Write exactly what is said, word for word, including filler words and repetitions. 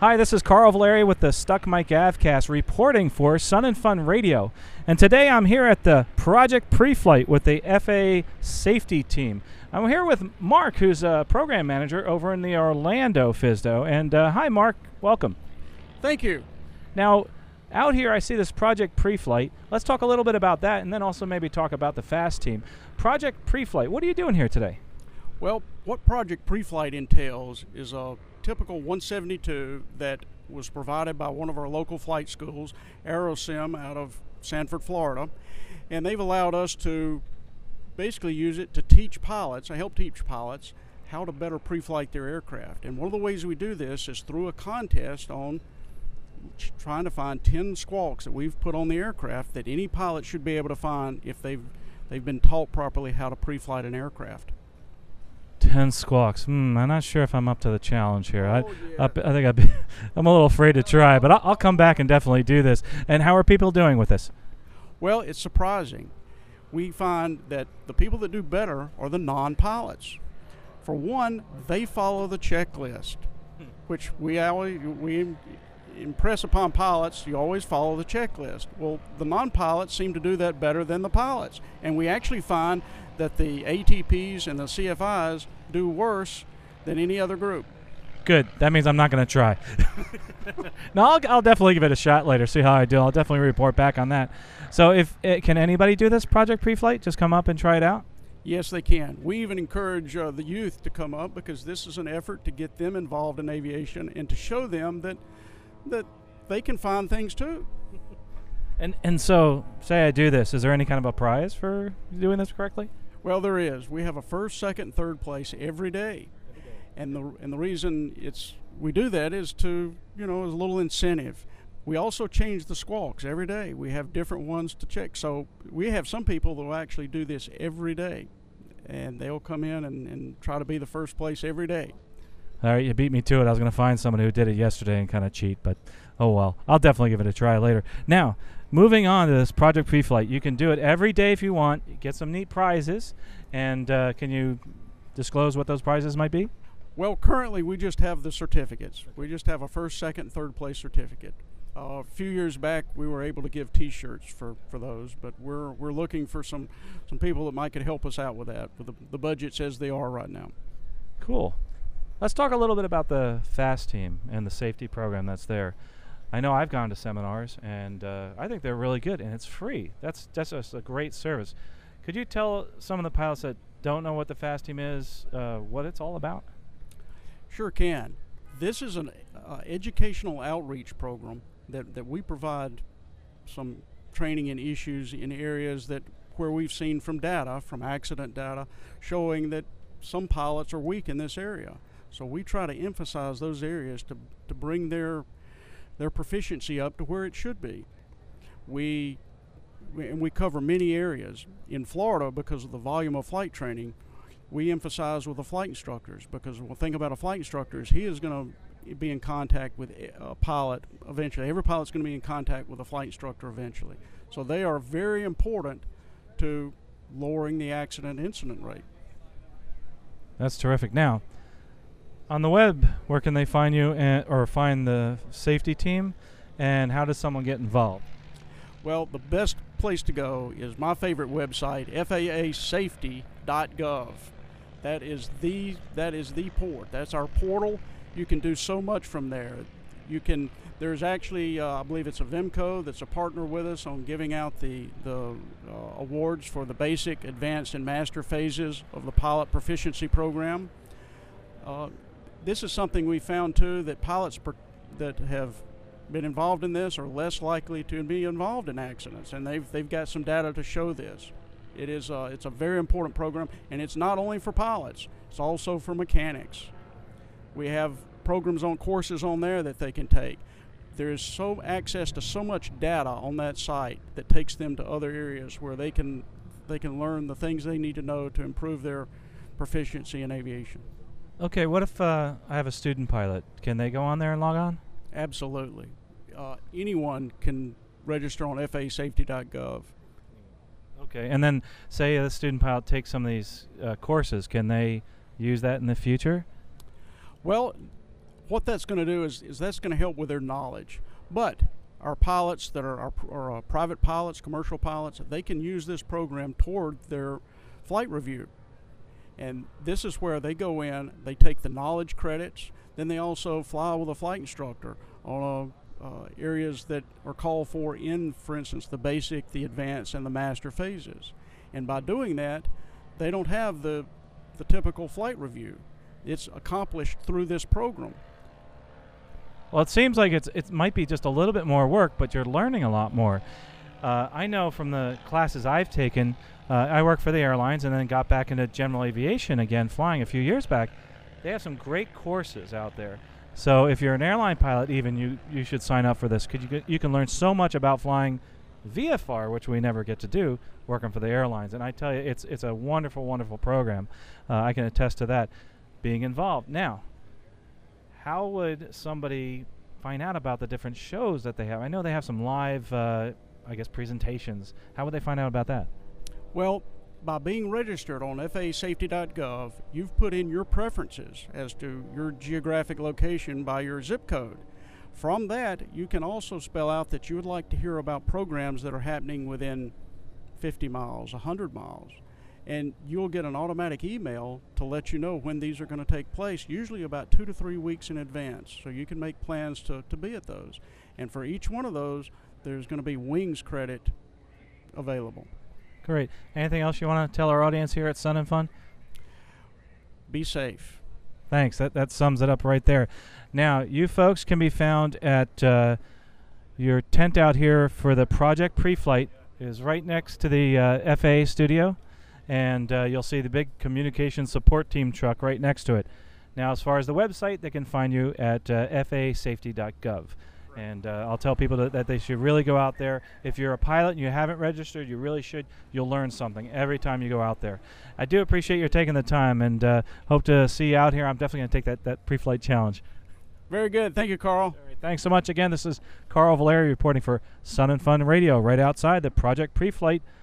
Hi, this is Carl Valeri with the Stuck Mic Avcast reporting for Sun and Fun Radio. And today I'm here at the Project Pre-Flight with the F A A safety team. I'm here with Mark, who's a program manager over in the Orlando F I S D O. And uh, hi, Mark. Welcome. Thank you. Now, out here I see this Project Pre-Flight. Let's talk a little bit about that and then also maybe talk about the FAST team. Project Pre-Flight, what are you doing here today? Well, what Project Pre-Flight entails is a typical one seventy-two that was provided by one of our local flight schools, AeroSim, out of Sanford, Florida. And they've allowed us to basically use it to teach pilots, I help teach pilots, how to better pre-flight their aircraft. And one of the ways we do this is through a contest on trying to find ten squawks that we've put on the aircraft that any pilot should be able to find if they've they've been taught properly how to pre-flight an aircraft. Ten squawks. Hmm, I'm not sure if I'm up to the challenge here. Oh, I, yeah. I, I think I'd be I'm a little afraid to try, but I'll, I'll come back and definitely do this. And how are people doing with this? Well, it's surprising. We find that the people that do better are the non-pilots. For one, they follow the checklist, which we always we impress upon pilots. You always follow the checklist. Well, the non-pilots seem to do that better than the pilots, and we actually find that the A T Ps and the C F Is do worse than any other group. Good. That means I'm not going to try. No, I'll, I'll definitely give it a shot later, see how I do. I'll definitely report back on that. So if uh, can anybody do this Project Pre-Flight? Just come up and try it out? Yes, they can. We even encourage uh, the youth to come up because this is an effort to get them involved in aviation and to show them that that they can find things too. And and so, say I do this, is there any kind of a prize for doing this correctly? Well, there is. We have a first, second, third place every day. And the and the reason it's we do that is to, you know, as a little incentive. We also change the squawks every day. We have different ones to check. So we have some people that will actually do this every day. And they'll come in and, and try to be the first place every day. All right, you beat me to it. I was going to find someone who did it yesterday and kind of cheat, but oh well. I'll definitely give it a try later. Now, moving on to this Project Pre-Flight. You can do it every day if you want. You get some neat prizes. And uh, can you disclose what those prizes might be? Well, currently we just have the certificates. We just have a first, second, third place certificate. Uh, a few years back, we were able to give T-shirts for, for those, but we're we're looking for some, some people that might could help us out with that. With the, the budget says they are right now. Cool. Let's talk a little bit about the FAST team and the safety program that's there. I know I've gone to seminars, and uh, I think they're really good, and it's free. That's that's just a great service. Could you tell some of the pilots that don't know what the FAST team is, uh, what it's all about? Sure can. This is an uh, educational outreach program that, that we provide some training in issues in areas that where we've seen from data, from accident data, showing that some pilots are weak in this area. So we try to emphasize those areas to, to bring their their proficiency up to where it should be. We, we and we cover many areas. In Florida, because of the volume of flight training, we emphasize with the flight instructors, because the thing about a flight instructor is he is going to be in contact with a pilot eventually. Every pilot's going to be in contact with a flight instructor eventually. So they are very important to lowering the accident incident rate. That's terrific. Now, on the web, where can they find you and, or find the safety team, and how does someone get involved? Well, the best place to go is my favorite website, F A A safety dot gov. That is the that is the port. That's our portal. You can do so much from there. You can. There's actually, uh, I believe it's a VIMCO that's a partner with us on giving out the the uh, awards for the basic, advanced, and master phases of the pilot proficiency program. Uh, this is something we found too, that pilots per, that have been involved in this are less likely to be involved in accidents, and they've they've got some data to show this. It is uh, it's a very important program, and it's not only for pilots; it's also for mechanics. We have programs on courses on there that they can take. There is so access to so much data on that site that takes them to other areas where they can they can learn the things they need to know to improve their proficiency in aviation. Okay, what if uh, I have a student pilot? Can they go on there and log on? Absolutely. Uh, anyone can register on F A A safety dot gov. Okay, and then say the student pilot takes some of these uh, courses. Can they use that in the future? Well, what that's going to do is, is that's going to help with their knowledge. But our pilots that are our, our uh, private pilots, commercial pilots, they can use this program toward their flight review. And this is where they go in, they take the knowledge credits, then they also fly with a flight instructor on a, uh, areas that are called for in, for instance, the basic, the advanced, and the master phases. And by doing that, they don't have the, the typical flight review. It's accomplished through this program. Well, it seems like it's it might be just a little bit more work, but you're learning a lot more. Uh, I know from the classes I've taken, uh, I worked for the airlines and then got back into general aviation again, flying a few years back. They have some great courses out there. So if you're an airline pilot, even you you should sign up for this, because you can, you can learn so much about flying V F R, which we never get to do, working for the airlines. And I tell you, it's it's a wonderful, wonderful program. Uh, I can attest to that, being involved. Now, how would somebody find out about the different shows that they have? I know they have some live, uh, I guess, presentations. How would they find out about that? Well, by being registered on F A A safety dot gov, you've put in your preferences as to your geographic location by your zip code. From that, you can also spell out that you would like to hear about programs that are happening within fifty miles, one hundred miles. And you'll get an automatic email to let you know when these are going to take place, usually about two to three weeks in advance. So you can make plans to, to be at those. And for each one of those, there's going to be wings credit available. Great. Anything else you want to tell our audience here at Sun and Fun? Be safe. Thanks. That that sums it up right there. Now, you folks can be found at uh, your tent out here for the Project Pre-Flight is right next to the uh, F A A studio, and uh, you'll see the big communication support team truck right next to it. Now, as far as the website, they can find you at uh, F A A safety dot gov. And uh, I'll tell people that, that they should really go out there. If you're a pilot and you haven't registered, you really should. You'll learn something every time you go out there. I do appreciate your taking the time, and uh, hope to see you out here. I'm definitely going to take that, that pre-flight challenge. Very good. Thank you, Carl. All right, thanks so much again. This is Carl Valeri reporting for Sun and Fun Radio right outside the Project Pre-Flight